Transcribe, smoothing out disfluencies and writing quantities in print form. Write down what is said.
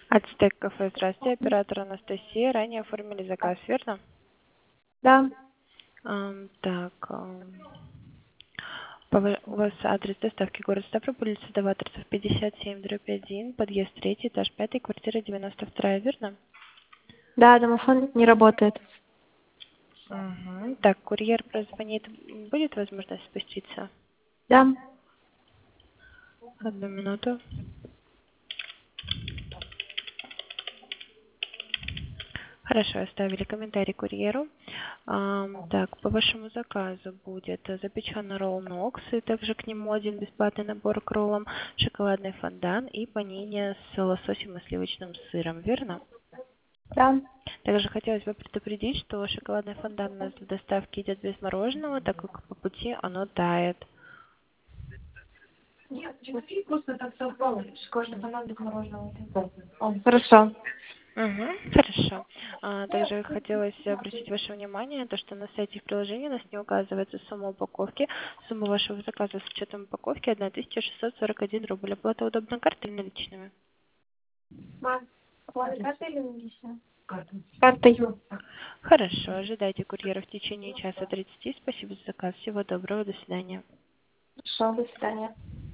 Ацтек кафе, здравствуйте, оператор Анастасия. Ранее оформили заказ, верно? Да, Так, у вас адрес доставки город Ставрополь, улица Даваторцев, 57/1, подъезд 3, этаж 5, квартира 92, верно? да, домофон не работает. Угу. Так, курьер прозвонит. Будет возможность спуститься? Да, Одну минуту. Хорошо, оставили комментарий курьеру. Так, по вашему заказу будет запеченный ролл Нокс, и также к нему один бесплатный набор к роллам, шоколадный фондан и панини с лососем и сливочным сыром, верно? да. Также хотелось бы предупредить, что шоколадный фондан у нас в доставке идет без мороженого, так как по пути оно тает. Нет, просто так совпало. Каждый банан без мороженого. Хорошо. Угу, хорошо. Также хотелось обратить ваше внимание на то, что на сайте в приложении у нас не указывается сумма упаковки. Сумма вашего заказа с учетом упаковки 1641 рубль. Оплата удобна картой или наличными? Мам, картой или наличные? Картой. Хорошо, ожидайте курьера в течение часа 30. Спасибо за заказ. Всего доброго, до свидания. Хорошо, до свидания.